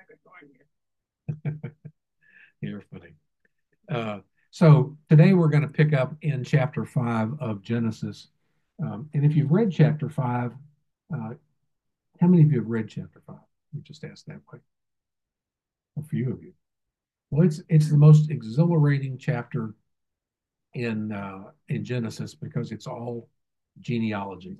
You're funny. So today we're going to pick up in chapter 5 of Genesis. And if you've read chapter 5, uh, how many of you have read chapter 5? We just asked that way. A few of you. Well, it's the most exhilarating chapter in Genesis because it's all genealogy.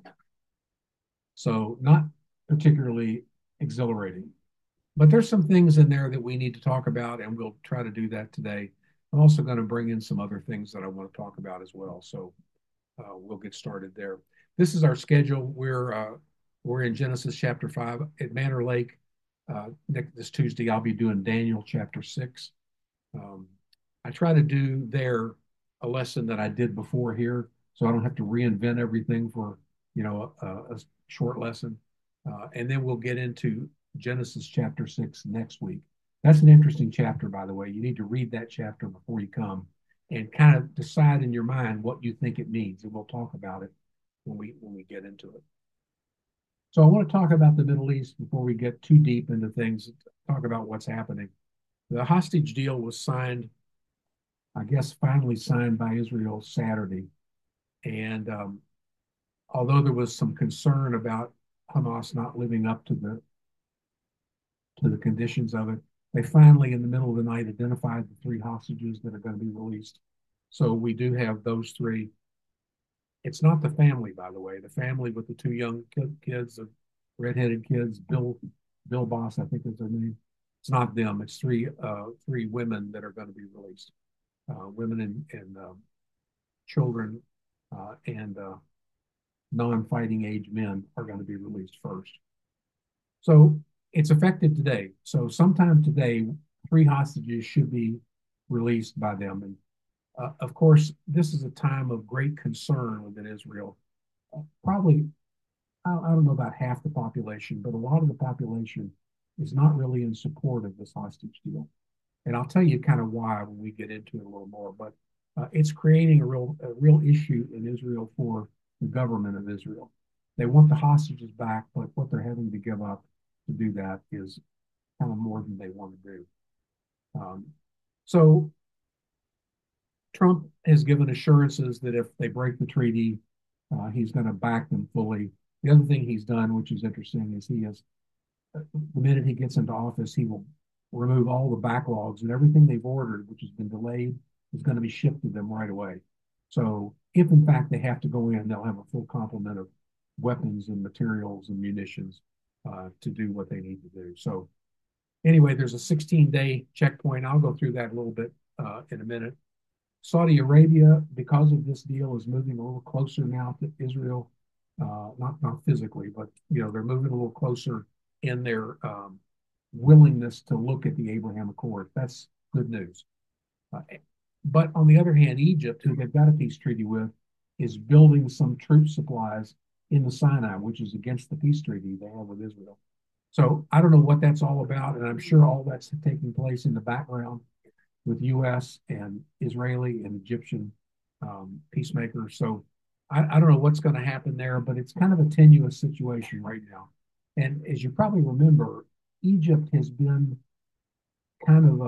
So not particularly exhilarating. But there's some things in there that we need to talk about, and we'll try to do that today. I'm also going to bring in some other things that I want to talk about as well. So we'll get started there. This is our schedule. We're in Genesis chapter 5 at Manor Lake. This Tuesday, I'll be doing Daniel chapter 6. Um, I try to do there a lesson that I did before here, so I don't have to reinvent everything for a short lesson. And then we'll get into Genesis chapter 6 next week. That's an interesting chapter, by the way. You need to read that chapter before you come and kind of decide in your mind what you think it means, and we'll talk about it when we get into it. So I want to talk about the Middle East before we get too deep into things, talk about what's happening. The hostage deal was signed, I guess, finally signed by Israel Saturday. And although there was some concern about Hamas not living up to the conditions of it, they finally, in the middle of the night, identified the three hostages that are going to be released. So we do have those three. It's not the family, by the way. The family with the two young kids, the redheaded kids, Bill Boss, I think is their name. It's not them. It's three women that are going to be released. Women and children and non-fighting age men are going to be released first. So it's effective today. So sometime today, three hostages should be released by them. And of course, this is a time of great concern within Israel. Probably, I don't know about half the population, but a lot of the population is not really in support of this hostage deal. And I'll tell you kind of why when we get into it a little more. But it's creating a real issue in Israel for the government of Israel. They want the hostages back, but what they're having to give up to do that is kind of more than they want to do. Um, so Trump has given assurances that if they break the treaty, he's going to back them fully. The other thing he's done, which is interesting, is the minute he gets into office, he will remove all the backlogs and everything they've ordered, which has been delayed, is going to be shipped to them right away. So if in fact they have to go in, they'll have a full complement of weapons and materials and munitions to do what they need to do. So anyway, there's a 16-day checkpoint. I'll go through that a little bit in a minute. Saudi Arabia, because of this deal, is moving a little closer now to Israel. Not physically, but they're moving a little closer in their willingness to look at the Abraham Accord. That's good news. But on the other hand, Egypt, who they've got a peace treaty with, is building some troop supplies in the Sinai, which is against the peace treaty they have with Israel. So I don't know what that's all about, and I'm sure all that's taking place in the background with U.S. and Israeli and Egyptian peacemakers. So I don't know what's going to happen there, but it's kind of a tenuous situation right now. And as you probably remember, Egypt has been kind of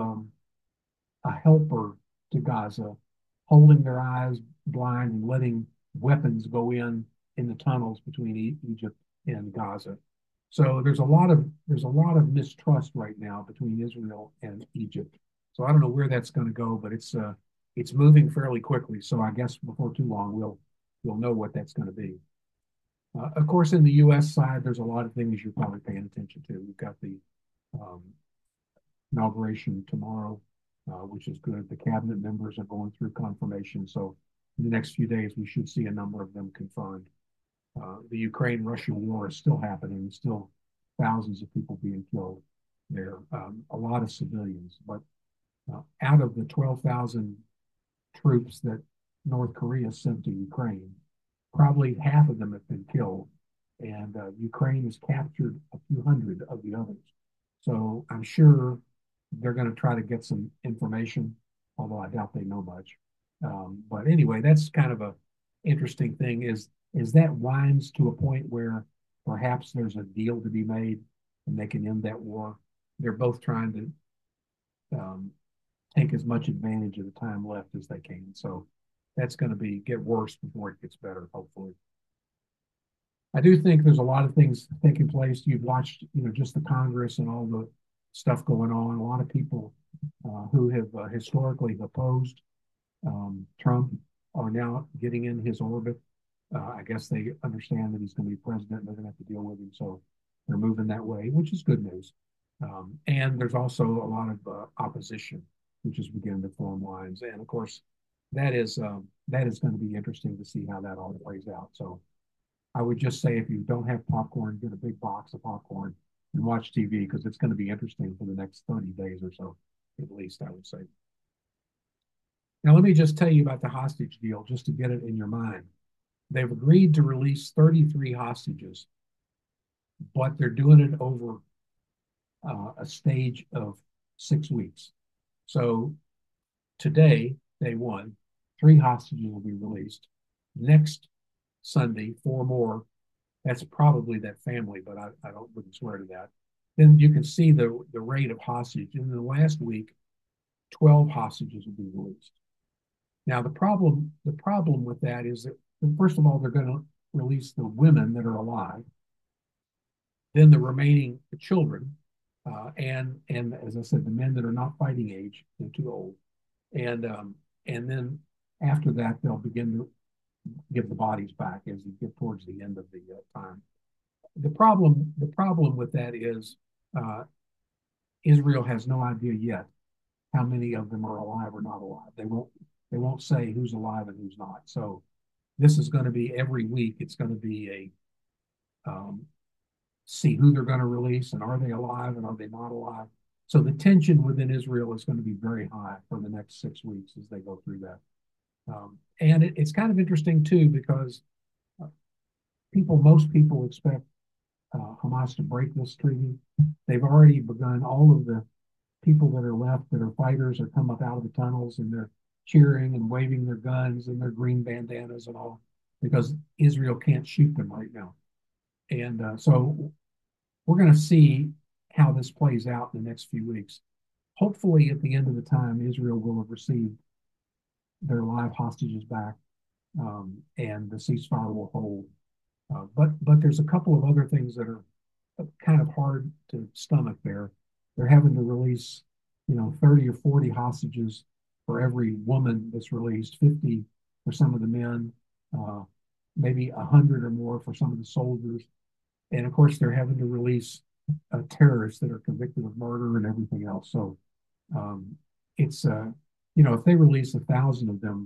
a helper to Gaza, holding their eyes blind and letting weapons go in the tunnels between Egypt and Gaza. So there's a lot of mistrust right now between Israel and Egypt. So I don't know where that's going to go, but it's moving fairly quickly. So I guess before too long we'll know what that's going to be. Of course, in the U.S. side, there's a lot of things you're probably paying attention to. We've got the um, inauguration tomorrow, which is good. The cabinet members are going through confirmation. So in the next few days, we should see a number of them confirmed. The Ukraine-Russia war is still happening, still thousands of people being killed there, a lot of civilians. But out of the 12,000 troops that North Korea sent to Ukraine, probably half of them have been killed, and Ukraine has captured a few hundred of the others. So I'm sure they're going to try to get some information, although I doubt they know much. But anyway, that's kind of a interesting thing is that winds to a point where perhaps there's a deal to be made and they can end that war. they're both trying to take as much advantage of the time left as they can. So that's going to be get worse before it gets better, hopefully. I do think there's a lot of things taking place. You've watched, just the Congress and all the stuff going on. A lot of people who have historically opposed Trump are now getting in his orbit. I guess they understand that he's going to be president and they're going to have to deal with him. So they're moving that way, which is good news. And there's also a lot of opposition, which is beginning to form lines. And of course, that is going to be interesting to see how that all plays out. So I would just say if you don't have popcorn, get a big box of popcorn and watch TV because it's going to be interesting for the next 30 days or so, at least, I would say. Now, let me just tell you about the hostage deal just to get it in your mind. They've agreed to release 33 hostages, but they're doing it over a stage of 6 weeks. So today, day one, 3 hostages will be released. Next Sunday, 4 more. That's probably that family, but I wouldn't swear to that. Then you can see the rate of hostage. In the last week, 12 hostages will be released. Now the problem with that is that first of all, they're going to release the women that are alive, then the remaining children, and as I said, the men that are not fighting age, they're too old, and then after that they'll begin to give the bodies back as you get towards the end of the time. The problem with that is uh, Israel has no idea yet how many of them are alive or not alive. They won't say who's alive and who's not. So this is going to be every week. It's going to be a see who they're going to release and are they alive and are they not alive. So the tension within Israel is going to be very high for the next 6 weeks as they go through that. And it's kind of interesting too because uh, most people expect Hamas to break this treaty. They've already begun. All of the people that are left that are fighters are come up out of the tunnels and they're cheering and waving their guns and their green bandanas and all because Israel can't shoot them right now. And so we're going to see how this plays out in the next few weeks. Hopefully, at the end of the time, Israel will have received their live hostages back, and the ceasefire will hold. But there's a couple of other things that are kind of hard to stomach there. They're having to release, 30 or 40 hostages for every woman that's released, 50 for some of the men, uh, maybe 100 or more for some of the soldiers. And of course, they're having to release terrorists that are convicted of murder and everything else. So um, it's, if they release 1,000 of them,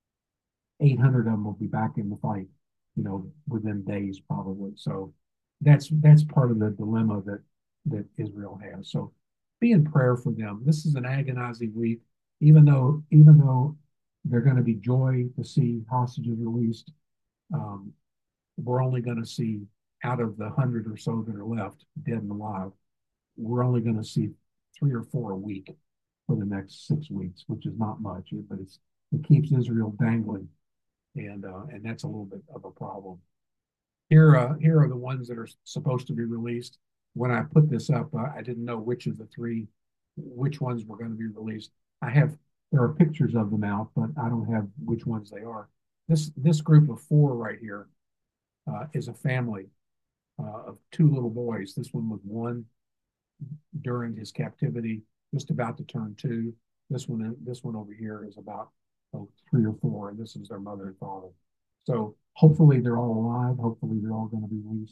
800 of them will be back in the fight, within days probably. So that's part of the dilemma that Israel has. So be in prayer for them. This is an agonizing week, even though they're going to be joy to see hostages released. Um, we're only going to see out of the 100 or so that are left, dead and alive, we're only going to see 3 or 4 a week for the next 6 weeks, which is not much, but it keeps Israel dangling, and that's a little bit of a problem. Here are the ones that are supposed to be released. When I put this up, I didn't know which of the 3, which ones were going to be released. There are pictures of them out, but I don't have which ones they are. This group of 4 right here is a family of 2 little boys. This one was 1 during his captivity, just about to turn 2. This one over here is about 3 or 4, and this is their mother and father. So hopefully they're all alive. Hopefully they're all going to be released.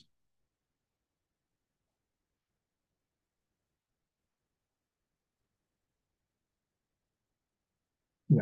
Yeah,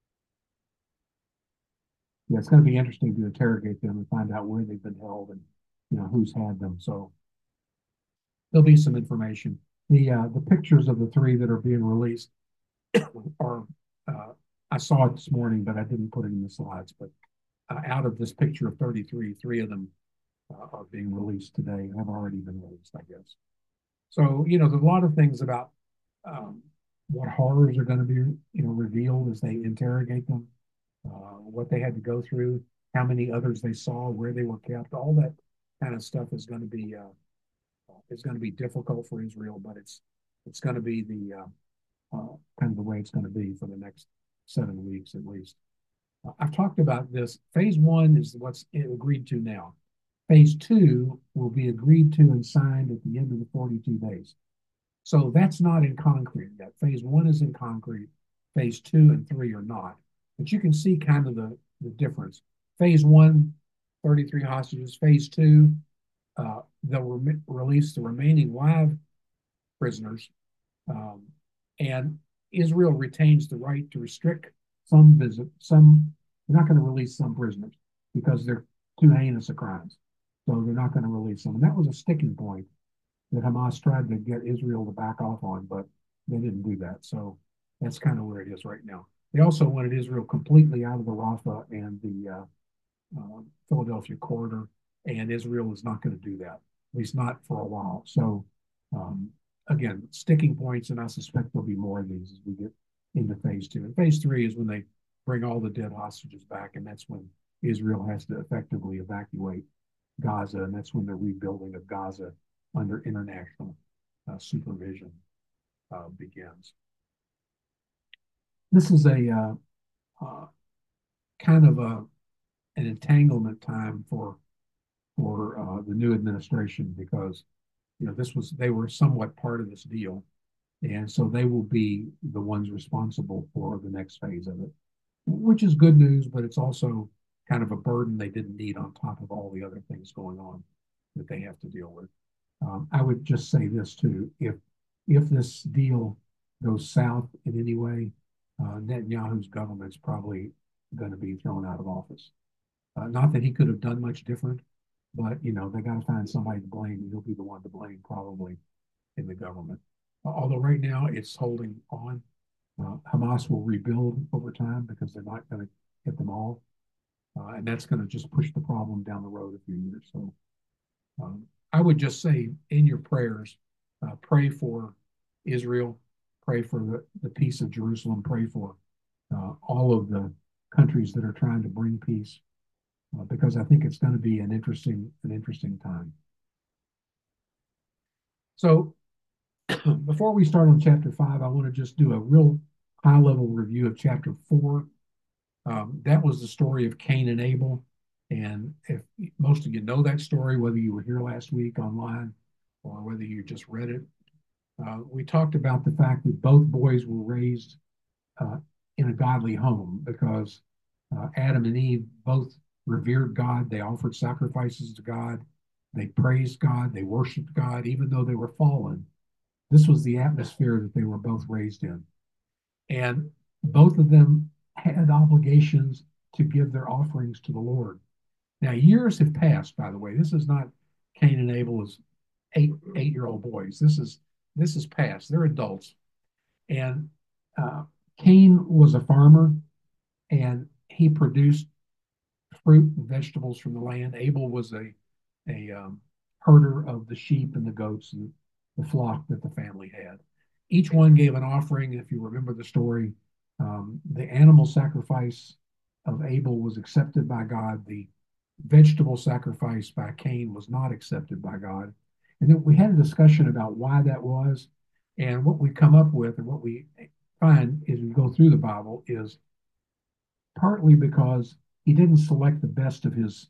yeah, it's going to be interesting to interrogate them and find out where they've been held and who's had them. So there'll be some information. The pictures of the 3 that are being released are I saw it this morning, but I didn't put it in the slides. But out of this picture of 33, 3 of them are being released today, have already been released, I guess. So, there's a lot of things about um, what horrors are going to be, revealed as they interrogate them, what they had to go through, how many others they saw, where they were kept. All that kind of stuff is going to be difficult for Israel, but It's going to be kind of the way it's going to be for the next 7 weeks at least. I've talked about this. Phase one is what's agreed to now. Phase two will be agreed to and signed at the end of the 42 days. So that's not in concrete yet. Phase one is in concrete. Phase two and three are not. But you can see kind of the difference. Phase one, 33 hostages. Phase two, they'll release the remaining live prisoners. And Israel retains the right to restrict some visit. They're not going to release some prisoners because they're too heinous of crimes. So they're not going to release them. And that was a sticking point that Hamas tried to get Israel to back off on, but they didn't do that. So that's kind of where it is right now. They also wanted Israel completely out of the Rafah and the Philadelphia corridor, and Israel is not going to do that, at least not for a while. So again, sticking points, and I suspect there'll be more of these as we get into phase two. And phase three is when they bring all the dead hostages back, and that's when Israel has to effectively evacuate Gaza, and that's when the rebuilding of Gaza under international supervision begins. This is a kind of an entanglement time for the new administration because they were somewhat part of this deal, and so they will be the ones responsible for the next phase of it, which is good news, but it's also kind of a burden they didn't need on top of all the other things going on that they have to deal with. I would just say this too: if this deal goes south in any way, Netanyahu's government's probably going to be thrown out of office. Not that he could have done much different, but they got to find somebody to blame, and he'll be the one to blame probably in the government. Although right now it's holding on. Hamas will rebuild over time because they're not going to hit them all, and that's going to just push the problem down the road a few years. So I would just say in your prayers, pray for Israel, pray for the peace of Jerusalem, pray for all of the countries that are trying to bring peace, because I think it's going to be an interesting time. So before we start on chapter 5, I want to just do a real high-level review of chapter 4. That was the story of Cain and Abel. And if most of you know that story, whether you were here last week online or whether you just read it, we talked about the fact that both boys were raised in a godly home because Adam and Eve both revered God. They offered sacrifices to God. They praised God. They worshiped God, even though they were fallen. This was the atmosphere that they were both raised in. And both of them had obligations to give their offerings to the Lord. Now, years have passed, by the way. This is not Cain and Abel as eight-year-old boys. This is past. They're adults. And Cain was a farmer, and he produced fruit and vegetables from the land. Abel was a herder of the sheep and the goats and the flock that the family had. Each one gave an offering. If you remember the story, the animal sacrifice of Abel was accepted by God. The vegetable sacrifice by Cain was not accepted by God. And then we had a discussion about why that was. And what we come up with and what we find as we go through the Bible is partly because he didn't select the best of his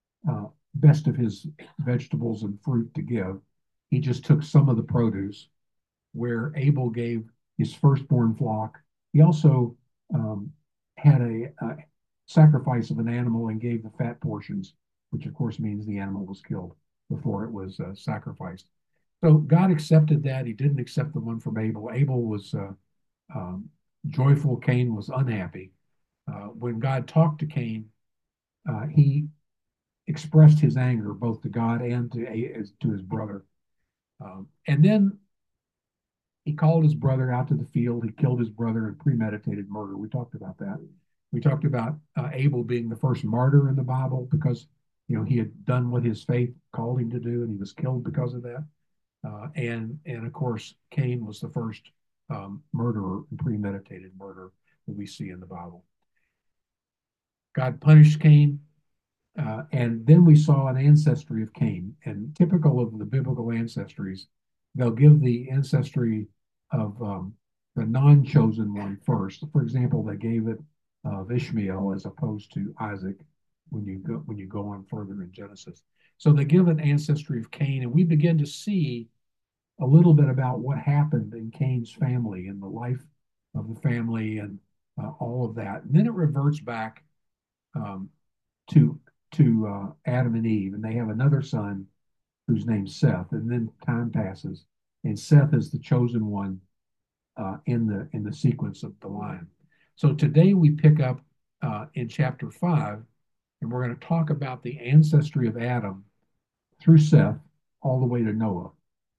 vegetables and fruit to give. He just took some of the produce, where Abel gave his firstborn flock. He also had a sacrifice of an animal and gave the fat portions, which of course means the animal was killed before it was sacrificed. So God accepted that. He didn't accept the one from Abel. Abel was joyful. Cain was unhappy. When God talked to Cain, he expressed his anger both to God and to his brother. And then he called his brother out to the field. He killed his brother in premeditated murder. We talked about that. We talked about Abel being the first martyr in the Bible because he had done what his faith called him to do, and he was killed because of that. And of course, Cain was the first murderer and premeditated murder that we see in the Bible. God punished Cain, and then we saw an ancestry of Cain. And typical of the biblical ancestries, they'll give the ancestry the non-chosen one first. For example, they gave it of Ishmael as opposed to Isaac when you go on further in Genesis. So they give an ancestry of Cain, and we begin to see a little bit about what happened in Cain's family and the life of the family and all of that. And then it reverts back um, to Adam and Eve, and they have another son whose name's Seth. And then time passes, and Seth is the chosen one in the sequence of the line. So today we pick up in chapter 5, and we're going to talk about the ancestry of Adam through Seth all the way to Noah.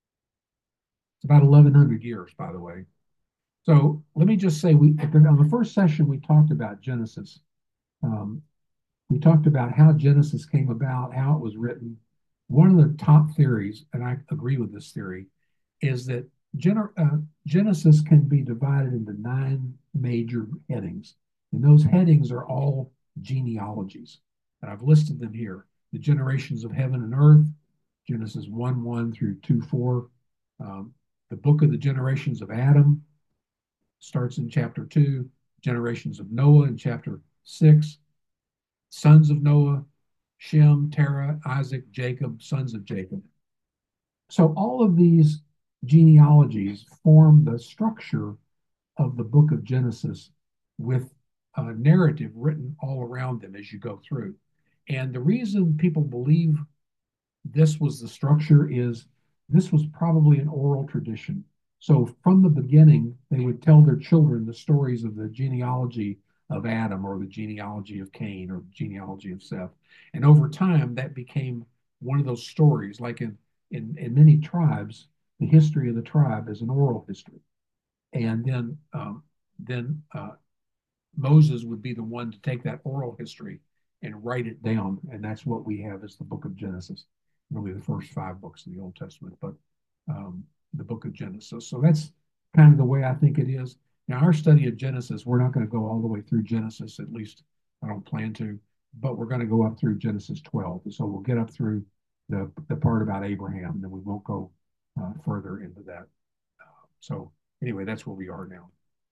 It's about 1,100 years, by the way. So let me just say, on the first session we talked about Genesis. Um, we talked about how Genesis came about, how it was written. One of the top theories, and I agree with this theory, is that Genesis can be divided into 9 major headings. And those headings are all genealogies. And I've listed them here. The generations of heaven and earth, Genesis 1:1 through 2:4. The book of the generations of Adam starts in chapter 2. Generations of Noah in chapter 6. Sons of Noah, Shem, Terah, Isaac, Jacob, sons of Jacob. So all of these genealogies form the structure of the book of Genesis with a narrative written all around them as you go through. And the reason people believe this was the structure is this was probably an oral tradition. So from the beginning, they would tell their children the stories of the genealogy of Adam or the genealogy of Cain or the genealogy of Seth. And over time, that became one of those stories. Like in many tribes, the history of the tribe is an oral history. And then Moses would be the one to take that oral history and write it down. And that's what we have as the book of Genesis, really the first 5 books of the Old Testament, but the book of Genesis. So that's kind of the way I think it is. Now, our study of Genesis, we're not going to go all the way through Genesis, at least I don't plan to, but we're going to go up through Genesis 12. So we'll get up through the part about Abraham, and then we won't go further into that. So anyway, that's where we are now.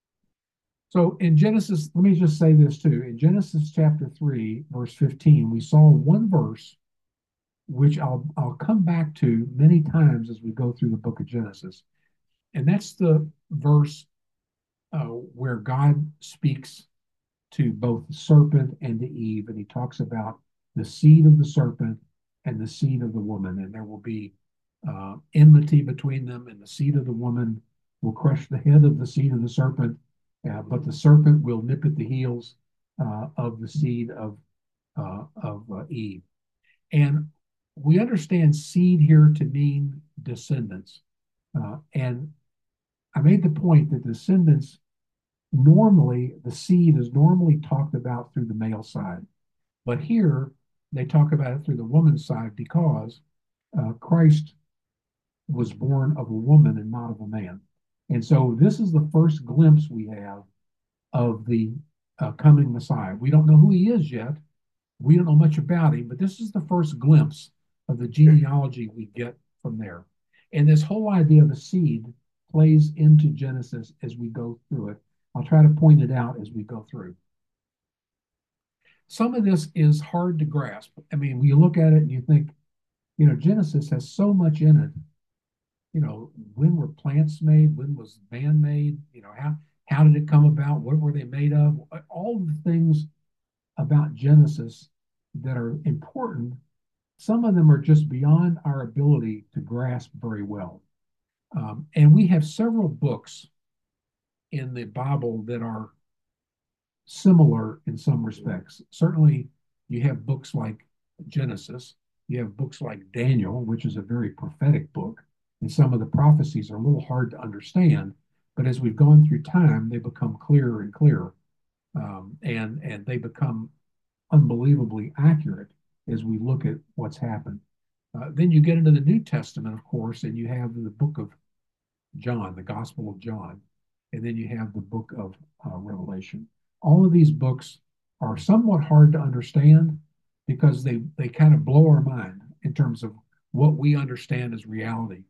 So in Genesis, let me just say this too. In Genesis chapter 3, verse 15, we saw one verse which I'll come back to many times as we go through the book of Genesis. And that's the verse where God speaks to both the serpent and to Eve, and he talks about the seed of the serpent and the seed of the woman, and there will be enmity between them, and the seed of the woman will crush the head of the seed of the serpent, but the serpent will nip at the heels of the seed of Eve. And we understand seed here to mean descendants. And I made the point that descendants normally, the seed is normally talked about through the male side. But here they talk about it through the woman's side because Christ was born of a woman and not of a man. And so this is the first glimpse we have of the coming Messiah. We don't know who he is yet. We don't know much about him, but this is the first glimpse of the genealogy we get from there. And this whole idea of the seed plays into Genesis as we go through it. I'll try to point it out as we go through. Some of this is hard to grasp. I mean, when you look at it and you think, Genesis has so much in it. When were plants made? When was man made? How did it come about? What were they made of? All the things about Genesis that are important, some of them are just beyond our ability to grasp very well. And we have several books in the Bible that are similar in some respects. Certainly, you have books like Genesis, you have books like Daniel, which is a very prophetic book, and some of the prophecies are a little hard to understand, but as we've gone through time, they become clearer and clearer, and they become unbelievably accurate as we look at what's happened. Then you get into the New Testament, of course, and you have the book of John, the Gospel of John, and then you have the book of Revelation. All of these books are somewhat hard to understand because they kind of blow our mind in terms of what we understand as reality.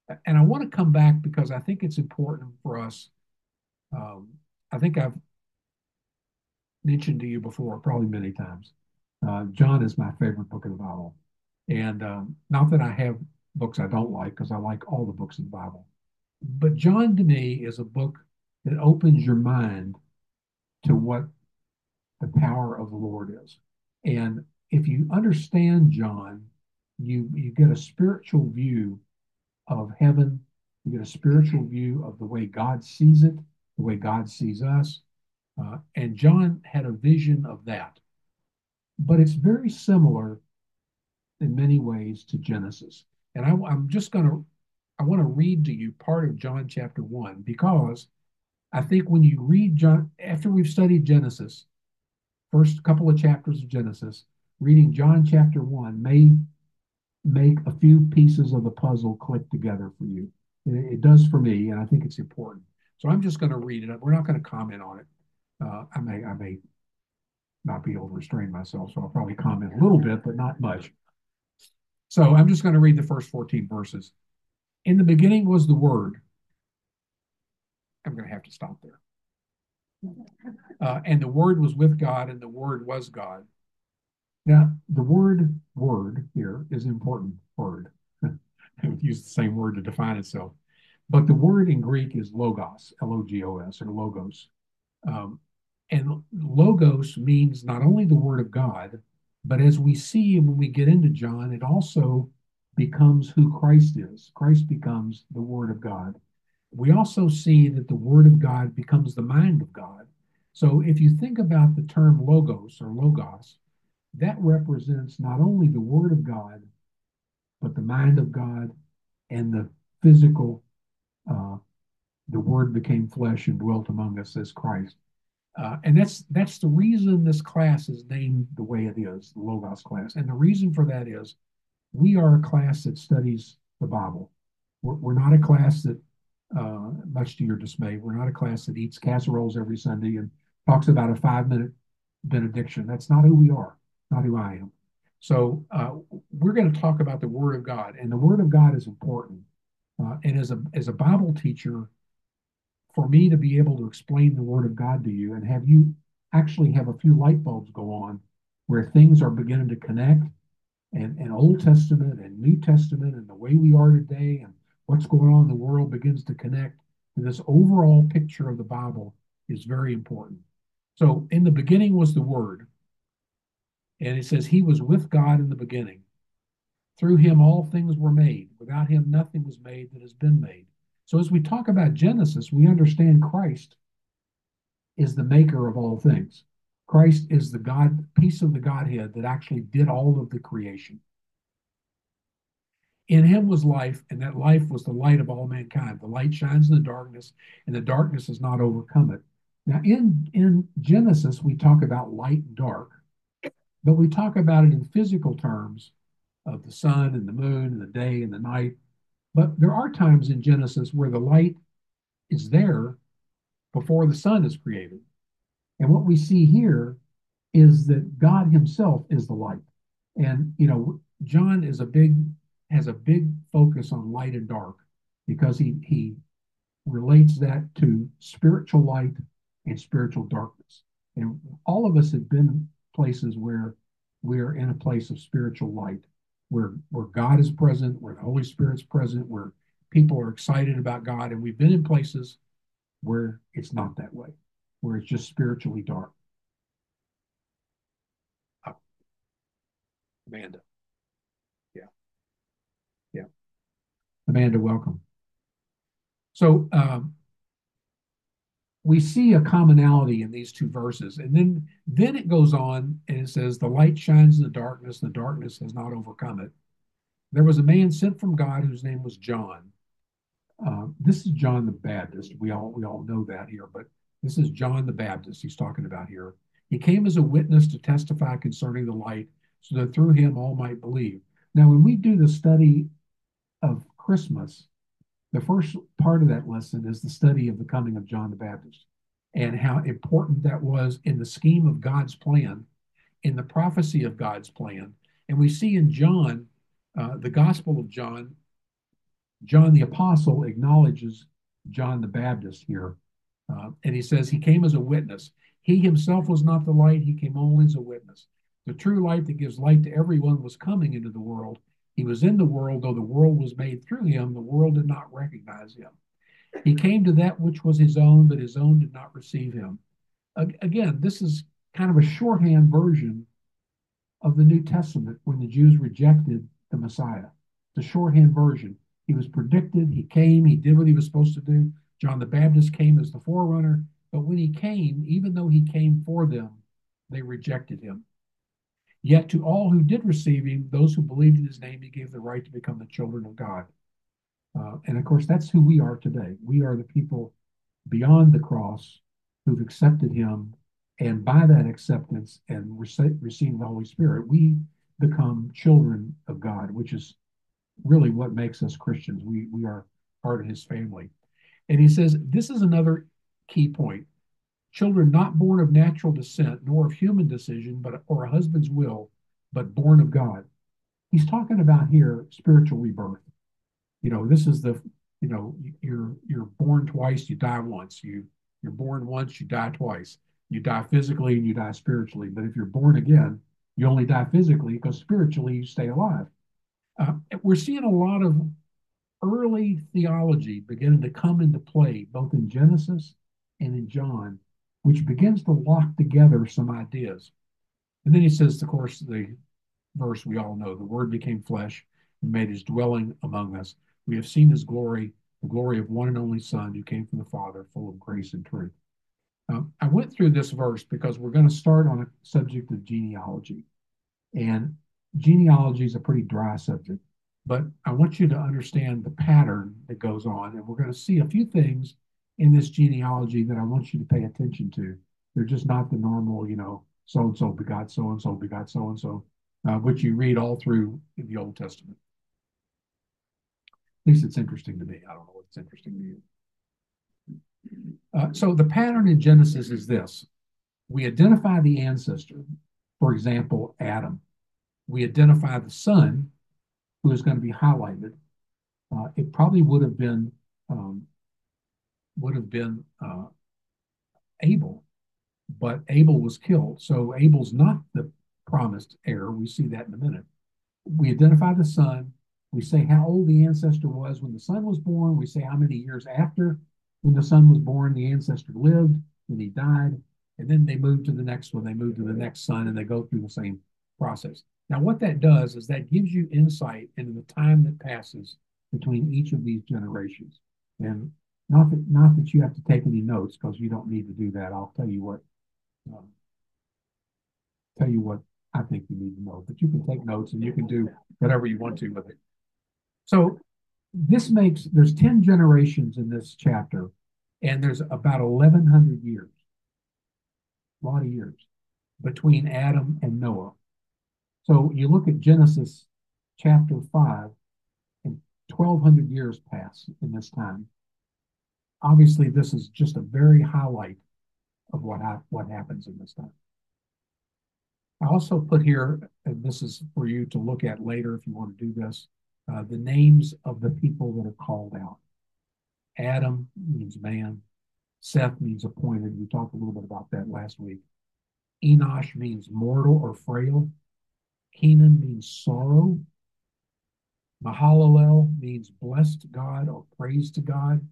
And I want to come back because I think it's important for us. Um, I think I've mentioned to you before, probably many times. John is my favorite book of the Bible. And not that I have books I don't like, because I like all the books in the Bible. But John to me is a book that opens your mind to what the power of the Lord is. And if you understand John, you get a spiritual view of heaven. You get a spiritual view of the way God sees it, the way God sees us. And John had a vision of that. But it's very similar in many ways to Genesis. And I'm just going to, I want to read to you part of John chapter 1, because I think when you read John, after we've studied Genesis, first couple of chapters of Genesis, reading John chapter 1 may make a few pieces of the puzzle click together for you. It does for me, and I think it's important. So I'm just going to read it. We're not going to comment on it. I may not be able to restrain myself, so I'll probably comment a little bit, but not much. So I'm just going to read the first 14 verses. In the beginning was the Word. I'm going to have to stop there. And the Word was with God, and the Word was God. Now, the word here is an important word. It would use the same word to define itself. But the word in Greek is logos, Logos, or logos. And logos means not only the word of God, but as we see when we get into John, it also becomes who Christ is. Christ becomes the word of God. We also see that the word of God becomes the mind of God. So if you think about the term logos or logos, that represents not only the word of God, but the mind of God and the physical, uh, the word became flesh and dwelt among us as Christ. And that's the reason this class is named the way it is, the Logos class. And the reason for that is we are a class that studies the Bible. We're not a class that, much to your dismay, we're not a class that eats casseroles every Sunday and talks about a 5-minute benediction. That's not who we are, not who I am. So we're going to talk about the Word of God, and the Word of God is important. And as a Bible teacher, for me to be able to explain the Word of God to you and have you actually have a few light bulbs go on where things are beginning to connect, and Old Testament and New Testament and the way we are today and what's going on in the world begins to connect to this overall picture of the Bible is very important. So in the beginning was the Word, and it says he was with God in the beginning. Through him all things were made. Without him nothing was made that has been made. So as we talk about Genesis, we understand Christ is the maker of all things. Christ is the God, piece of the Godhead that actually did all of the creation. In him was life, and that life was the light of all mankind. The light shines in the darkness, and the darkness has not overcome it. Now, in Genesis, we talk about light and dark, but we talk about it in physical terms of the sun and the moon and the day and the night. But there are times in Genesis where the light is there before the sun is created. And what we see here is that God himself is the light. And, John has a big focus on light and dark because he relates that to spiritual light and spiritual darkness. And all of us have been places where we're in a place of spiritual light, where God is present, where the Holy Spirit's present, where people are excited about God. And we've been in places where it's not that way, where it's just spiritually dark. Oh, Amanda. Yeah. Yeah. Amanda, welcome. So we see a commonality in these two verses. And then it goes on and it says, the light shines in the darkness, and the darkness has not overcome it. There was a man sent from God whose name was John. This is John the Baptist. We all know that here, but this is John the Baptist he's talking about here. He came as a witness to testify concerning the light, so that through him all might believe. Now, when we do the study of Christmas, the first part of that lesson is the study of the coming of John the Baptist and how important that was in the scheme of God's plan, in the prophecy of God's plan. And we see in John, the Gospel of John, John the Apostle acknowledges John the Baptist here, and he says he came as a witness. He himself was not the light, he came only as a witness. The true light that gives light to everyone was coming into the world. He was in the world, though the world was made through him, the world did not recognize him. He came to that which was his own, but his own did not receive him. Again, this is kind of a shorthand version of the New Testament when the Jews rejected the Messiah. The shorthand version. He was predicted, he came, he did what he was supposed to do. John the Baptist came as the forerunner, but when he came, even though he came for them, they rejected him. Yet to all who did receive him, those who believed in his name, he gave the right to become the children of God. And of course, that's who we are today. We are the people beyond the cross who've accepted him. And by that acceptance and receiving the Holy Spirit, we become children of God, which is really what makes us Christians. We are part of his family. And he says, this is another key point. Children not born of natural descent, nor of human decision, but or a husband's will, but born of God. He's talking about here spiritual rebirth. This is the, you're born twice, you die once. You're born once, you die twice. You die physically and you die spiritually. But if you're born again, you only die physically because spiritually you stay alive. We're seeing a lot of early theology beginning to come into play, both in Genesis and in John, which begins to lock together some ideas. And then he says, of course, the verse we all know, the word became flesh and made his dwelling among us. We have seen his glory, the glory of one and only Son who came from the Father, full of grace and truth. I went through this verse because we're going to start on a subject of genealogy. And genealogy is a pretty dry subject, but I want you to understand the pattern that goes on. And we're going to see a few things in this genealogy that I want you to pay attention to. They're just not the normal, so and so begot so and so begot so and so, which you read all through in the Old Testament. At least it's interesting to me. I don't know what's interesting to you. So the pattern in Genesis is this. We identify the ancestor, for example, Adam. We identify the son who is going to be highlighted. It probably would have been Abel, but Abel was killed. So Abel's not the promised heir. We see that in a minute. We identify the son. We say how old the ancestor was when the son was born. We say how many years after when the son was born the ancestor lived, when he died. And then they move to the next one. They move to the next son, and they go through the same process. Now, what that does is that gives you insight into the time that passes between each of these generations. And not that you have to take any notes, because you don't need to do that. I'll tell you what I think you need to know. But you can take notes and you can do whatever you want to with it. So there's 10 generations in this chapter, and there's about 1,100 years, a lot of years, between Adam and Noah. So you look at Genesis chapter 5, and 1,200 years pass in this time. Obviously, this is just a very highlight of what happens in this time. I also put here, and this is for you to look at later if you want to do this, the names of the people that are called out. Adam means man. Seth means appointed. We talked a little bit about that last week. Enosh means mortal or frail. Kenan means sorrow. Mahalalel means blessed God or praise to God.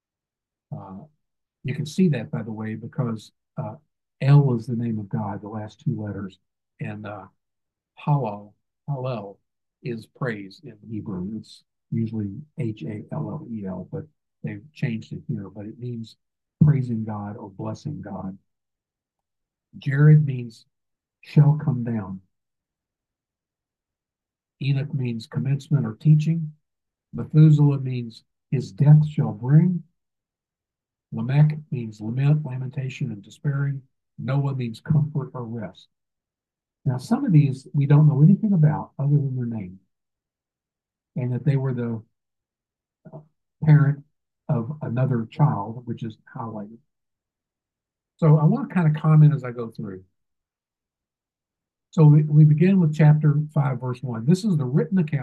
You can see that, by the way, because El is the name of God, the last two letters, and Hallel is praise in Hebrew. It's usually Hallel, but they've changed it here, but it means praising God or blessing God. Jared means shall come down. Enoch means commencement or teaching. Methuselah means his death shall bring. Lamech means lament, lamentation, and despairing. Noah means comfort or rest. Now, some of these we don't know anything about other than their name, and that they were the parent of another child, which is highlighted. So I want to kind of comment as I go through. So we begin with chapter 5, verse 1. This is the written account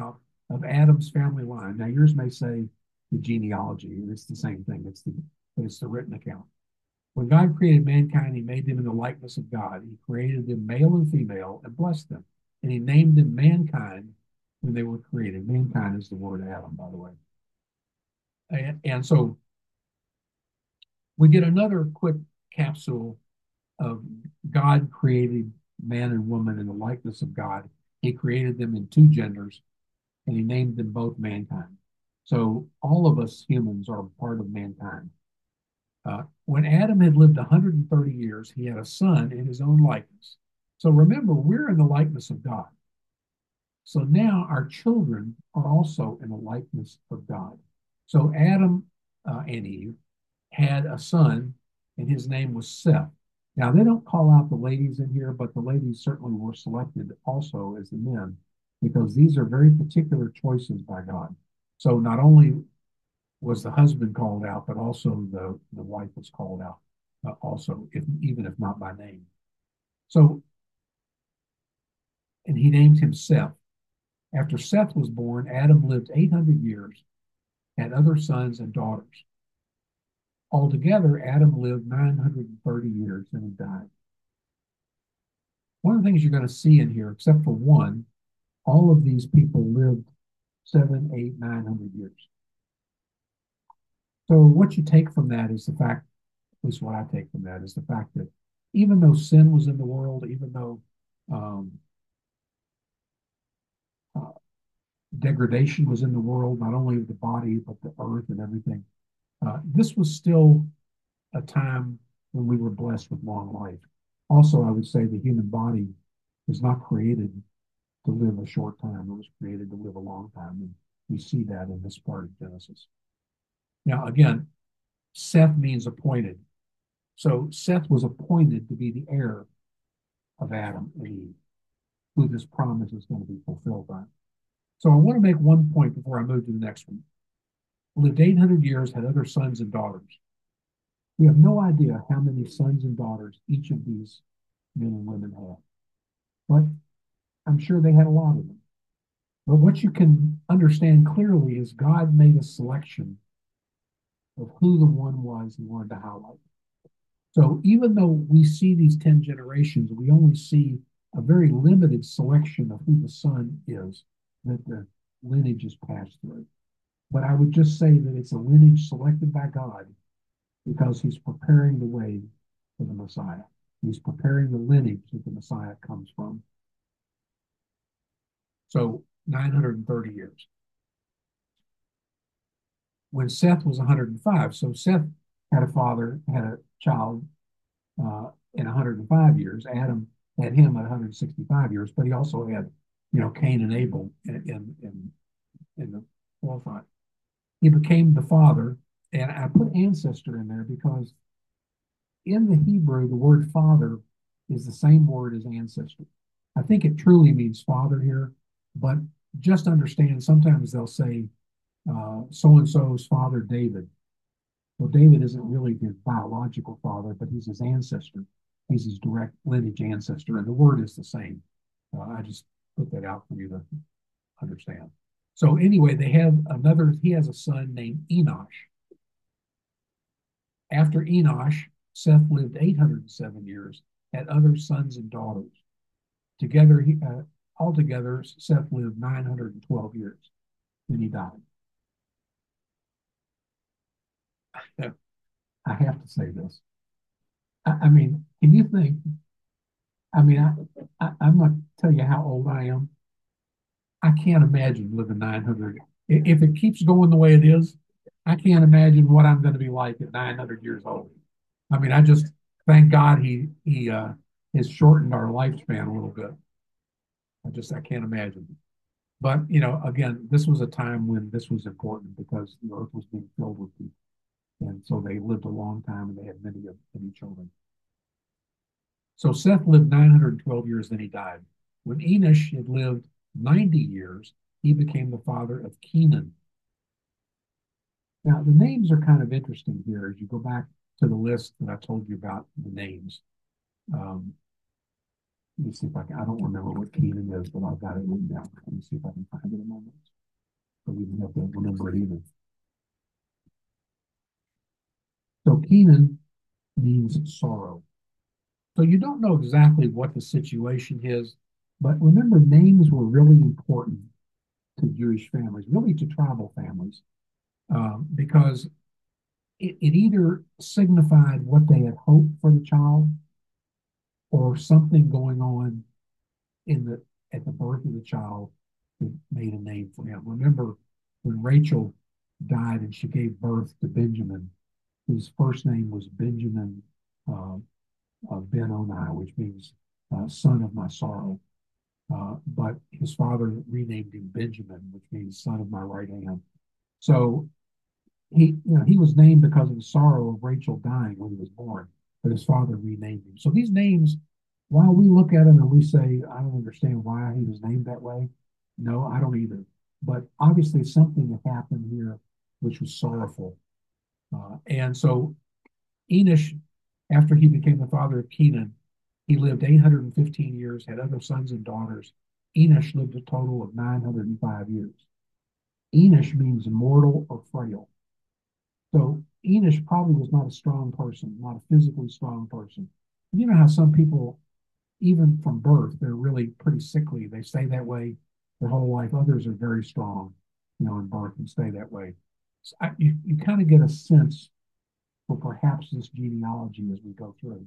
of Adam's family line. Now, yours may say the genealogy, and it's the same thing. But it's the written account. When God created mankind, he made them in the likeness of God. He created them male and female and blessed them. And he named them mankind when they were created. Mankind is the word Adam, by the way. And so we get another quick capsule of God created man and woman in the likeness of God. He created them in two genders, and he named them both mankind. So all of us humans are part of mankind. When Adam had lived 130 years, he had a son in his own likeness. So remember, we're in the likeness of God. So now our children are also in the likeness of God. So Adam and Eve had a son, and his name was Seth. Now, they don't call out the ladies in here, but the ladies certainly were selected also as the men, because these are very particular choices by God. So not only was the husband called out, but also the wife was called out also, even if not by name. So, and he named him Seth. After Seth was born, Adam lived 800 years, had other sons and daughters. Altogether, Adam lived 930 years and he died. One of the things you're going to see in here, except for one, all of these people lived 7, 8, 900 years. So what you take from that is the fact, at least what I take from that is the fact that even though sin was in the world, even though uh, degradation was in the world, not only of the body, but the earth and everything, this was still a time when we were blessed with long life. Also, I would say the human body was not created to live a short time. It was created to live a long time. And we see that in this part of Genesis. Now, again, Seth means appointed. So Seth was appointed to be the heir of Adam and Eve, who this promise is going to be fulfilled by. So I want to make one point before I move to the next one. Lived 800 years, had other sons and daughters. We have no idea how many sons and daughters each of these men and women had, but I'm sure they had a lot of them. But what you can understand clearly is God made a selection of who the one was he wanted to highlight. So even though we see these 10 generations, we only see a very limited selection of who the son is that the lineage is passed through. But I would just say that it's a lineage selected by God because he's preparing the way for the Messiah. He's preparing the lineage that the Messiah comes from. So 930 years. When Seth was 105, so Seth had a child in 105 years. Adam had him at 165 years, but he also had, Cain and Abel in the forefront. He became the father, and I put ancestor in there because in the Hebrew, the word father is the same word as ancestor. I think it truly means father here, but just understand sometimes they'll say so and so's father David. Well, David isn't really his biological father, but he's his ancestor. He's his direct lineage ancestor, and the word is the same. I just put that out for you to understand. So anyway, he has a son named Enosh. After Enosh, Seth lived 807 years, had other sons and daughters. Altogether, Seth lived 912 years. Then he died. I have to say this. I mean, can you think? I mean, I'm not tell you how old I am. I can't imagine living 900. If it keeps going the way it is, I can't imagine what I'm going to be like at 900 years old. I mean, I just thank God he has shortened our lifespan a little bit. I can't imagine. But again, this was a time when this was important because the earth was being filled with people, and so they lived a long time and they had many children. So Seth lived 912 years, then he died. When Enosh had lived 90 years, he became the father of Kenan. Now, the names are kind of interesting here as you go back to the list that I told you about the names. Let me see if I don't remember what Kenan is, but I've got it written down. Let me see if I can find it in a moment. So we don't have to remember it either. So Kenan means sorrow. So you don't know exactly what the situation is, but remember, names were really important to Jewish families, really to tribal families, because it either signified what they had hoped for the child or something going on in the at the birth of the child that made a name for him. Remember when Rachel died and she gave birth to Benjamin, his first name was Benjamin uh, Ben-Oni, which means son of my sorrow. But his father renamed him Benjamin, which means son of my right hand. So he was named because of the sorrow of Rachel dying when he was born, but his father renamed him. So these names, while we look at them and we say, I don't understand why he was named that way. No, I don't either. But obviously something had happened here which was sorrowful. And so Enosh, after he became the father of Kenan, he lived 815 years, had other sons and daughters. Enosh lived a total of 905 years. Enosh means mortal or frail. So Enosh probably was not a strong person, not a physically strong person. You know how some people, even from birth, they're really pretty sickly. They stay that way their whole life. Others are very strong, in birth and stay that way. So you kind of get a sense for perhaps this genealogy as we go through.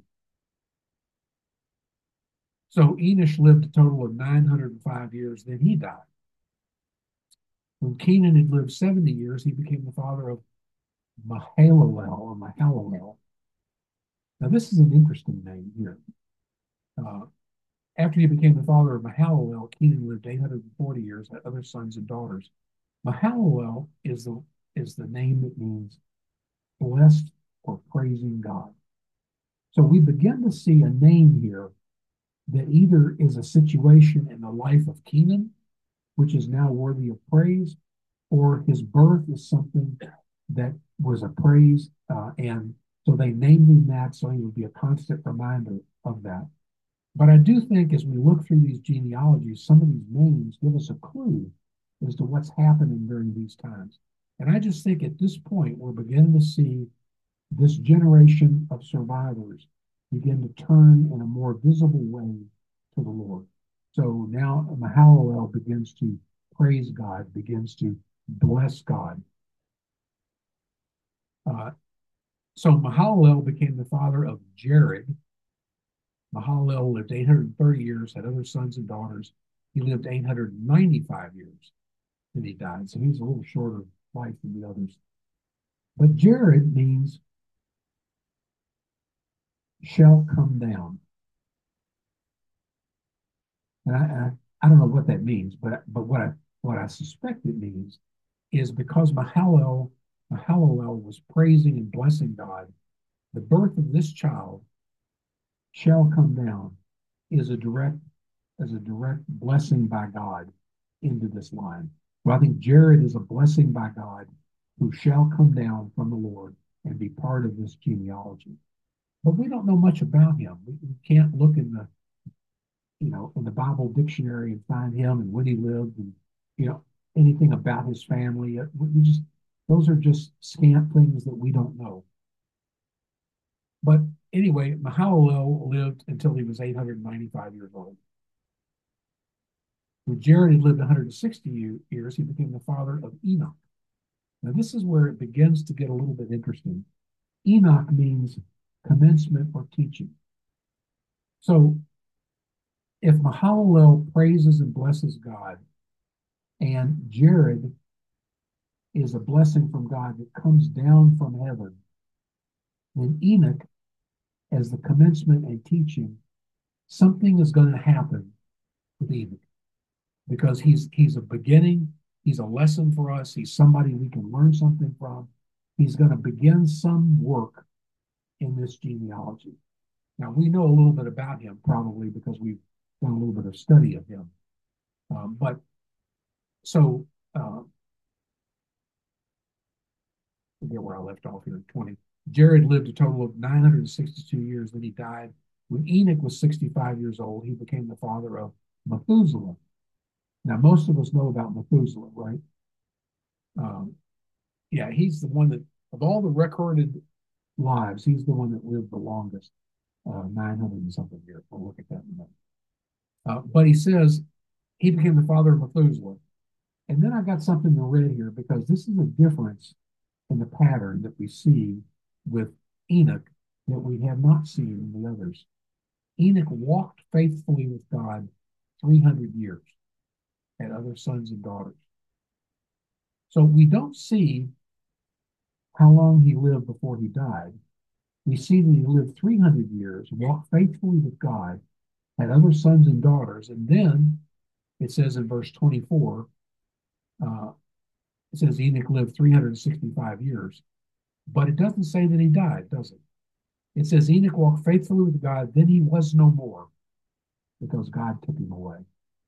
So Enosh lived a total of 905 years, then he died. When Kenan had lived 70 years, he became the father of Mahalalel. Now, this is an interesting name here. Uh, After he became the father of Mahalalel, Kenan lived 840 years, had other sons and daughters. Mahalalel is the name that means blessed or praising God. So we begin to see a name here that either is a situation in the life of Kenan, which is now worthy of praise, or his birth is something that was a praise, and so they named him that so he would be a constant reminder of that. But I do think as we look through these genealogies, some of these names give us a clue as to what's happening during these times. And I just think at this point, we're beginning to see this generation of survivors begin to turn in a more visible way to the Lord. So now Mahalalel begins to praise God, begins to bless God. Uh, so Mahalalel became the father of Jared. Mahalalel lived 830 years, had other sons and daughters. He lived 895 years, and he died. So he's a little shorter life than the others. But Jared means shall come down. And I don't know what that means, but what I suspect it means is because Mahalalel was praising and blessing God, the birth of this child shall come down is a direct blessing by God into this line. Well, I think Jared is a blessing by God who shall come down from the Lord and be part of this genealogy. But we don't know much about him. We can't look in the Bible dictionary and find him and when he lived and you know anything about his family. Those are just scant things that we don't know. But anyway, Mahalalel lived until he was 895 years old. When Jared had lived 160 years, he became the father of Enoch. Now, this is where it begins to get a little bit interesting. Enoch means commencement or teaching. So if Mahalalel praises and blesses God, and Jared is a blessing from God that comes down from heaven, then Enoch, as the commencement and teaching, something is going to happen with Enoch because he's a beginning, he's a lesson for us, he's somebody we can learn something from. He's going to begin some work in this genealogy. Now, we know a little bit about him probably because we've done a little bit of study of him. But so, forget where I left off here, 20. Jared lived a total of 962 years, then he died. When Enoch was 65 years old, he became the father of Methuselah. Now, most of us know about Methuselah, right? Um, yeah, he's the one that, of all the recorded lives, he's the one that lived the longest, 900 and something years. We'll look at that in a minute. But he says he became the father of Methuselah. And then I got something to read here because this is a difference in the pattern that we see with Enoch that we have not seen in the others. Enoch walked faithfully with God 300 years, had other sons and daughters. So we don't see how long he lived before he died. We see that he lived 300 years, walked faithfully with God, had other sons and daughters. And then it says in verse 24, uh, it says Enoch lived 365 years. But it doesn't say that he died, does it? It says Enoch walked faithfully with God, then he was no more because God took him away.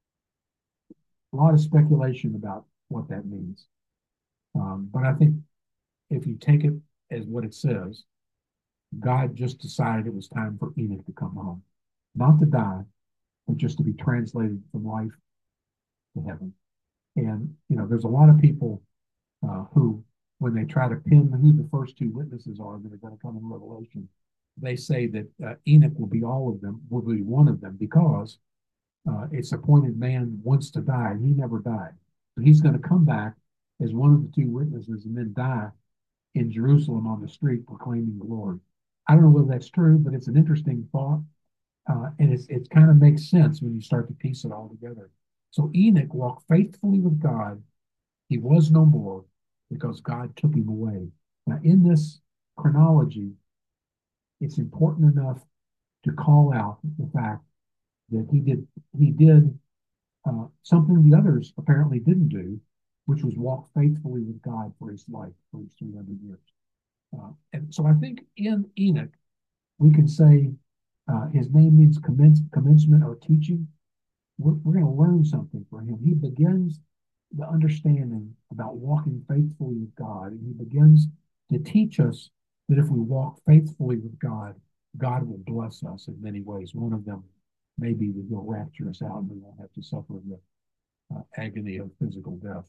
A lot of speculation about what that means. But I think if you take it as what it says, God just decided it was time for Enoch to come home, not to die, but just to be translated from life to heaven. And, there's a lot of people who, when they try to pin who the first two witnesses are that are going to come in Revelation, they say that Enoch will be all of them, will be one of them, because it's appointed man wants to die, and he never died. So he's going to come back as one of the two witnesses and then die in Jerusalem on the street proclaiming the Lord. I don't know whether that's true, but it's an interesting thought. And it kind of makes sense when you start to piece it all together. So Enoch walked faithfully with God. He was no more because God took him away. Now, in this chronology, it's important enough to call out the fact that he did something the others apparently didn't do, which was walk faithfully with God for his life, for his 300 years. And so I think in Enoch, we can say his name means commencement or teaching. We're going to learn something from him. He begins the understanding about walking faithfully with God, and he begins to teach us that if we walk faithfully with God, God will bless us in many ways. One of them may be that he'll rapture us out and we won't have to suffer the agony of physical death.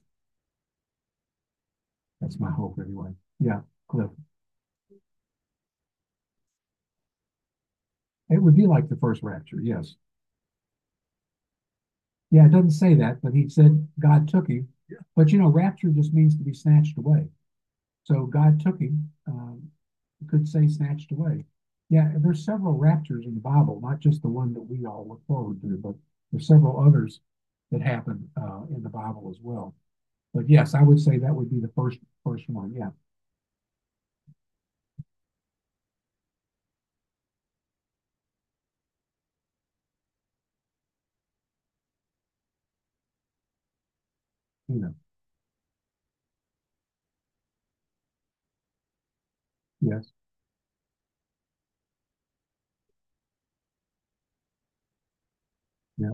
That's my hope anyway. Yeah, Cliff. It would be like the first rapture, yes. Yeah, it doesn't say that, but he said God took him. Yeah. But rapture just means to be snatched away. So God took him. You could say snatched away. Yeah, there's several raptures in the Bible, not just the one that we all look forward to, but there's several others that happen in the Bible as well. But yes, I would say that would be the first one. Yeah. You know. Yes. Yeah.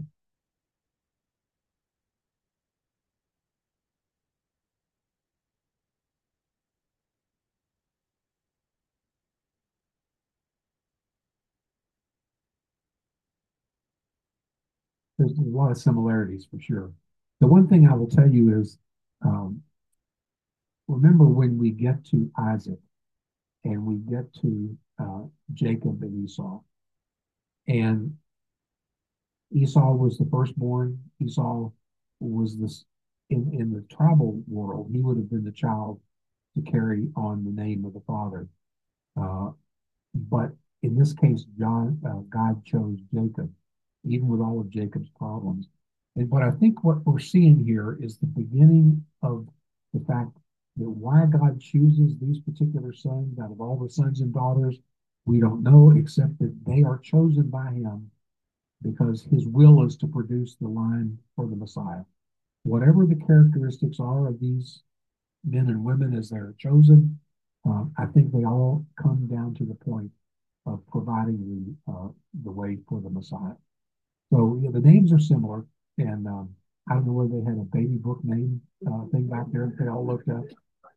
There's a lot of similarities for sure. The one thing I will tell you is, um, remember when we get to Isaac and we get to Jacob and Esau, and Esau was the firstborn. Esau was this in the tribal world. He would have been the child to carry on the name of the father. Uh, but in this case, God chose Jacob, even with all of Jacob's problems. But I think what we're seeing here is the beginning of the fact that why God chooses these particular sons out of all the sons and daughters, we don't know, except that they are chosen by Him because his will is to produce the line for the Messiah. Whatever the characteristics are of these men and women as they're chosen, I think they all come down to the point of providing the way for the Messiah. So the names are similar, and I don't know whether they had a baby book name thing back there that they all looked up.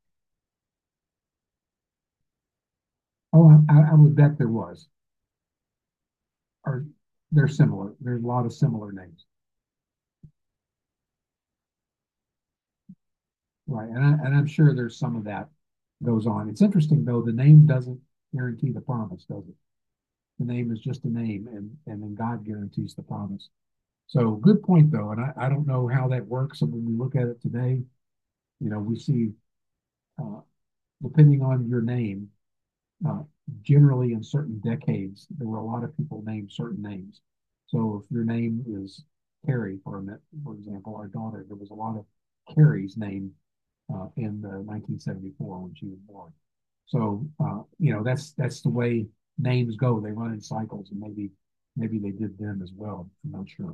Oh, I would bet there was, or they're similar. There's a lot of similar names. Right. And I'm sure there's some of that goes on. It's interesting though, the name doesn't guarantee the promise, does it? The name is just a name, and then God guarantees the promise. So good point though, and I don't know how that works. And when we look at it today, we see uh, depending on your name, uh, generally in certain decades, there were a lot of people named certain names. So if your name is Carrie, for example, our daughter, there was a lot of Carries named in 1974 when she was born. So that's the way names go. They run in cycles, and maybe they did then as well. I'm not sure.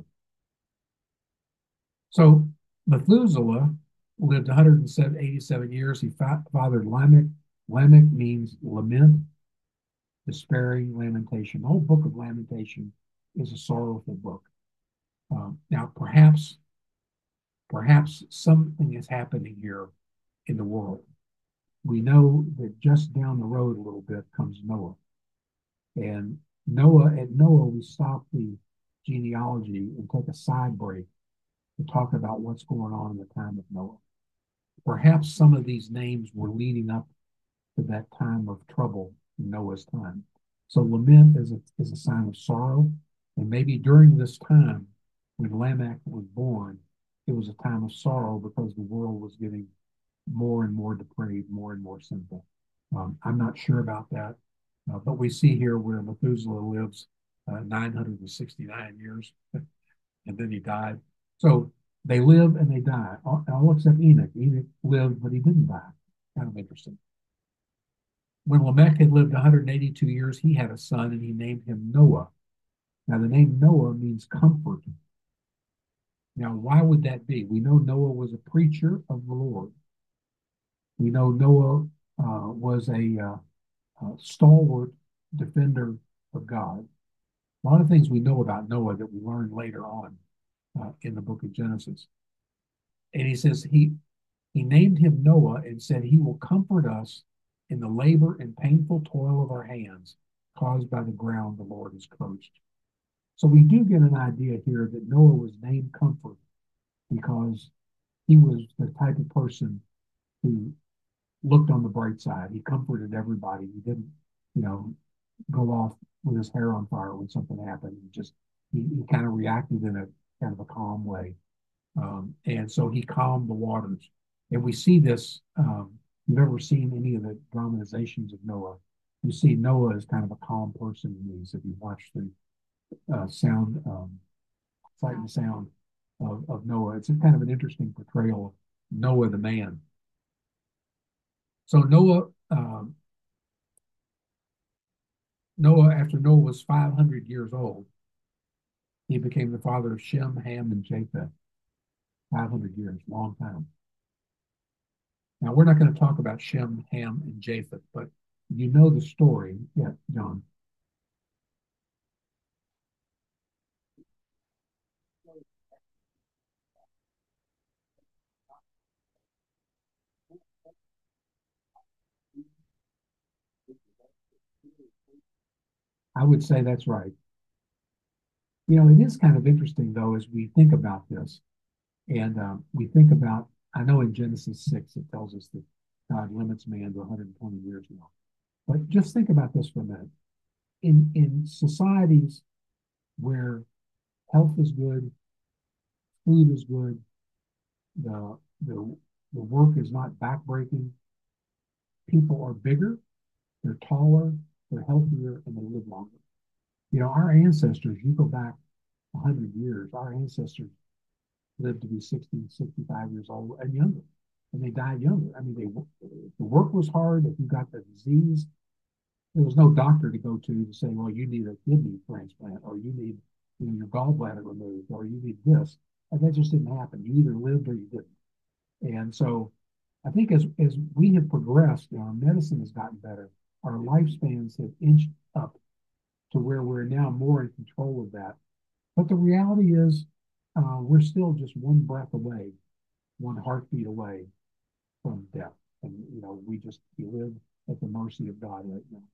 So Methuselah lived 187 years. He fathered Lamech. Lamech means lament, despairing, lamentation. The whole book of Lamentation is a sorrowful book. Now, perhaps something is happening here in the world. We know that just down the road a little bit comes Noah. And at Noah, we stop the genealogy and take a side break to talk about what's going on in the time of Noah. Perhaps some of these names were leading up to that time of trouble in Noah's time. So lament is a sign of sorrow. And maybe during this time, when Lamech was born, it was a time of sorrow because the world was getting more and more depraved, more and more sinful. I'm not sure about that, but we see here where Methuselah lives 969 years, and then he died. So they live and they die, all except Enoch. Enoch lived, but he didn't die. Kind of interesting. When Lamech had lived 182 years, he had a son and he named him Noah. Now, the name Noah means comfort. Now, why would that be? We know Noah was a preacher of the Lord. We know Noah was a stalwart defender of God. A lot of things we know about Noah that we learn later on in the book of Genesis. And he says he named him Noah and said he will comfort us in the labor and painful toil of our hands caused by the ground the Lord has cursed. So we do get an idea here that Noah was named Comfort because he was the type of person who looked on the bright side. He comforted everybody. He didn't, you know, go off with his hair on fire when something happened. He kind of reacted in a kind of a calm way. And so he calmed the waters. And we see this. You've ever seen any of the dramatizations of Noah? You see Noah as kind of a calm person in these. If you watch the sound, sight and sound of Noah, it's a kind of an interesting portrayal of Noah the man. So Noah, after Noah was 500 years old, he became the father of Shem, Ham, and Japheth. 500 years, long time. Now, we're not going to talk about Shem, Ham, and Japheth, but you know the story. Yeah, John. I would say that's right. It is kind of interesting, though, as we think about this. And we think about, I know in Genesis 6, it tells us that God limits man to 120 years now. But just think about this for a minute. In societies where health is good, food is good, the, the, the work is not backbreaking, people are bigger, they're taller, they're healthier, and they live longer. Our ancestors, you go back 100 years, our ancestors lived to be 60, 65 years old and younger, and they died younger. I mean, the work was hard. If you got the disease, there was no doctor to go to say, well, you need a kidney transplant, or you need your gallbladder removed, or you need this. And that just didn't happen. You either lived or you didn't. And so I think as we have progressed, our medicine has gotten better, our lifespans have inched up to where we're now more in control of that. But the reality is, we're still just one breath away, one heartbeat away from death. And, we live at the mercy of God right now.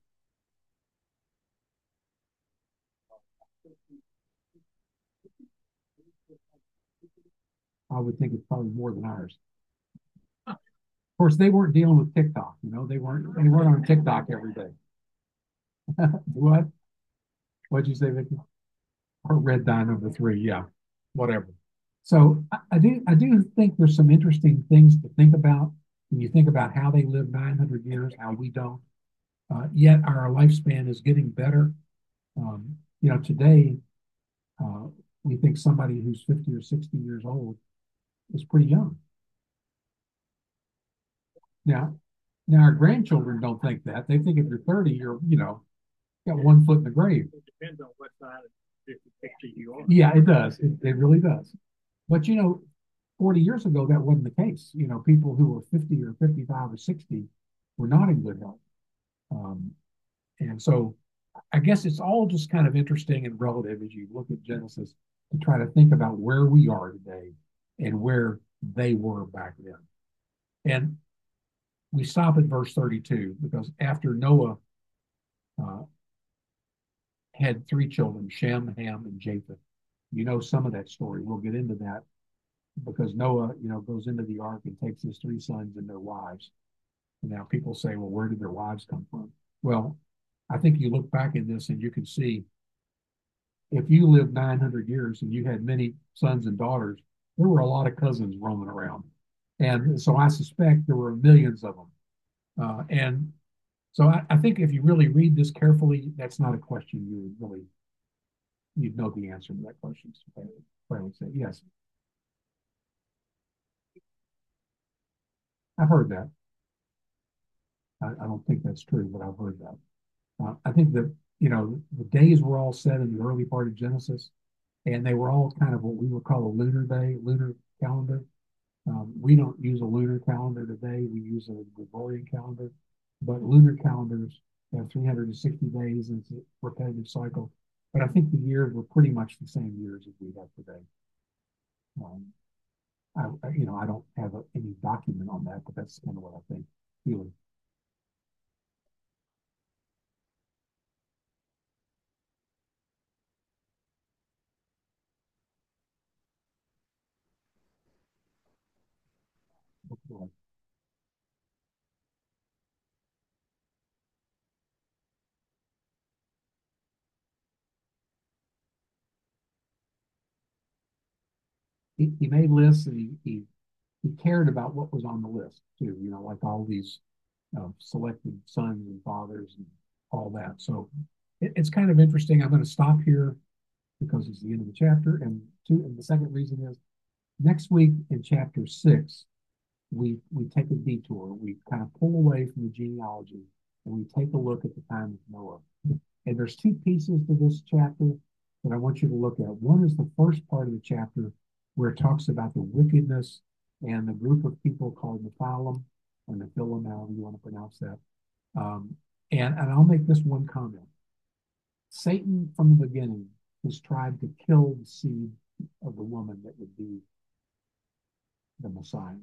I would think it's probably more than ours. course, they weren't dealing with TikTok. You know, they weren't on TikTok every day. What? What'd you say, Vicky? Or Red Dye number 3? Yeah, whatever. So I do think there's some interesting things to think about when you think about how they live 900 years, how we don't. Yet our lifespan is getting better. Today uh, we think somebody who's 50 or 60 years old is pretty young. Now, now our grandchildren don't think that. They think if you're 30, you're got one foot in the grave. It depends on what side of 50, 60 you are. Yeah, it does. It really does. But 40 years ago, that wasn't the case. People who were 50 or 55 or 60 were not in good health. Um, and so I guess it's all just kind of interesting and relative as you look at Genesis to try to think about where we are today and where they were back then. And we stop at verse 32 because after Noah uh, had 3 children, Shem, Ham, and Japheth, some of that story. We'll get into that because Noah, goes into the ark and takes his 3 sons and their wives. And now people say, well, where did their wives come from? Well, I think you look back in this and you can see if you lived 900 years and you had many sons and daughters, there were a lot of cousins roaming around. And so I suspect there were millions of them. And so I think if you really read this carefully, that's not a question you'd know the answer to that question. So I would say yes. I've heard that. I don't think that's true, but I've heard that. I think that the days were all set in the early part of Genesis, and they were all kind of what we would call a lunar day, lunar calendar. We don't use a lunar calendar today. We use a Gregorian calendar, but lunar calendars have 360 days and it's a repetitive cycle. But I think the years were pretty much the same years as we have today. Um, I don't have any document on that, but that's kind of what I think. Really. He made lists and he cared about what was on the list too, like all these selected sons and fathers and all that. So it's kind of interesting. I'm going to stop here because it's the end of the chapter. And the second reason is next week in chapter 6, we take a detour. We kind of pull away from the genealogy and we take a look at the time of Noah. And there's 2 pieces to this chapter that I want you to look at. One is the first part of the chapter where it talks about the wickedness and the group of people called Nephilim or Nephilim, however you want to pronounce that. Um, and I'll make this one comment. Satan from the beginning has tried to kill the seed of the woman that would be the Messiah.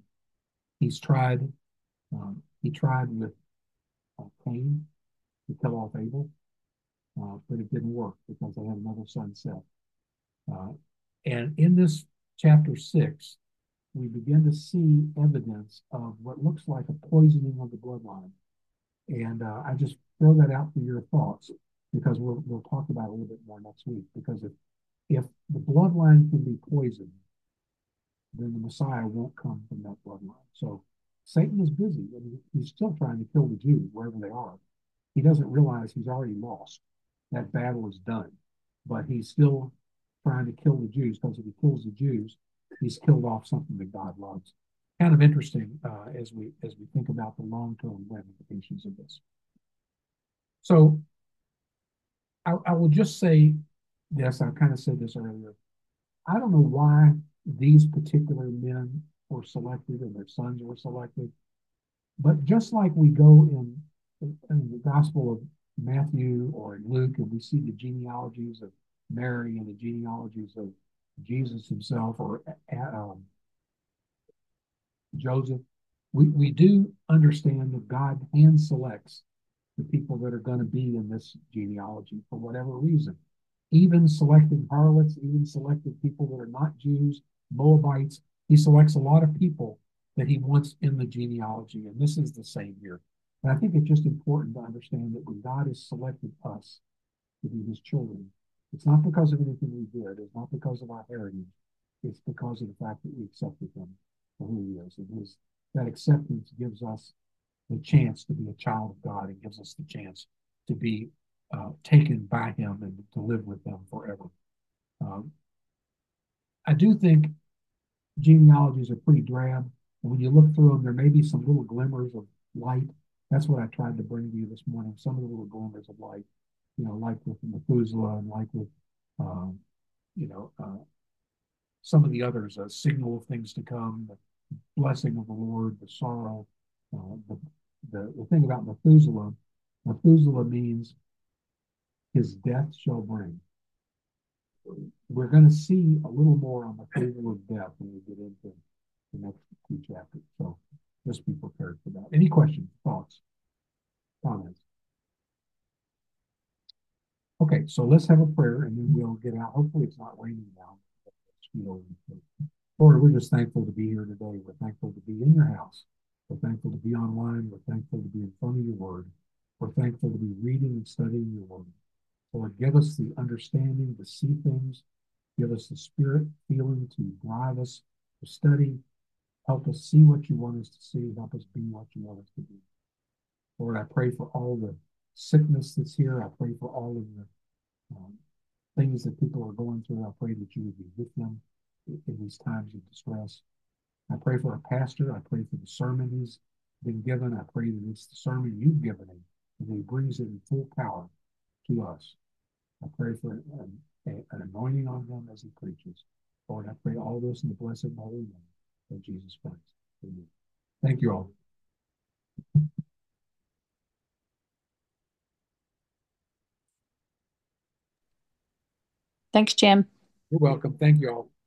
He tried with Cain to kill off Abel, but it didn't work because they had another son, Seth. Uh, and in this chapter 6, we begin to see evidence of what looks like a poisoning of the bloodline. And I just throw that out for your thoughts because we'll talk about it a little bit more next week. Because if the bloodline can be poisoned, then the Messiah won't come from that bloodline. So Satan is busy and he's still trying to kill the Jews wherever they are. He doesn't realize he's already lost. That battle is done, but he's still trying to kill the Jews because if he kills the Jews, he's killed off something that God loves. Kind of interesting as we think about the long-term ramifications of this. So I will just say this. I kind of said this earlier. I don't know why these particular men were selected and their sons were selected, but just like we go in the Gospel of Matthew or in Luke, and we see the genealogies of Mary and the genealogies of Jesus himself or Joseph, we do understand that God hand selects the people that are going to be in this genealogy for whatever reason. Even selecting harlots, even selected people that are not Jews, Moabites. He selects a lot of people that he wants in the genealogy. And this is the same here. And I think it's just important to understand that when God has selected us to be his children, it's not because of anything we did. It's not because of our heritage. It's because of the fact that we accepted him for who he is. And that acceptance gives us the chance to be a child of God and gives us the chance to be taken by him and to live with him forever. Um, I do think genealogies are pretty drab. And when you look through them, there may be some little glimmers of light. That's what I tried to bring to you this morning, some of the little glimmers of light, like with Methuselah and like with, um, you know, some of the others, a signal of things to come, the blessing of the Lord, the sorrow. The thing about Methuselah means his death shall bring. We're going to see a little more on Methuselah's death when we get into the next two chapters. So just be prepared for that. Any questions, thoughts, comments? Okay, so let's have a prayer and then we'll get out. Hopefully it's not raining now. Lord, we're just thankful to be here today. We're thankful to be in your house. We're thankful to be online. We're thankful to be in front of your word. We're thankful to be reading and studying your word. Lord, give us the understanding to see things. Give us the spirit feeling to drive us to study. Help us see what you want us to see. Help us be what you want us to be. Lord, I pray for all the sickness that's here. I pray for all of the things that people are going through. I pray that you would be with them in these times of distress. I pray for our pastor. I pray for the sermon he's been given. I pray that it's the sermon you've given him and he brings it in full power to us. I pray for an anointing on him as he preaches. Lord, I pray all this in the blessed and holy name of Jesus Christ. Amen. Thank you all. Thanks, Jim. You're welcome. Thank you all.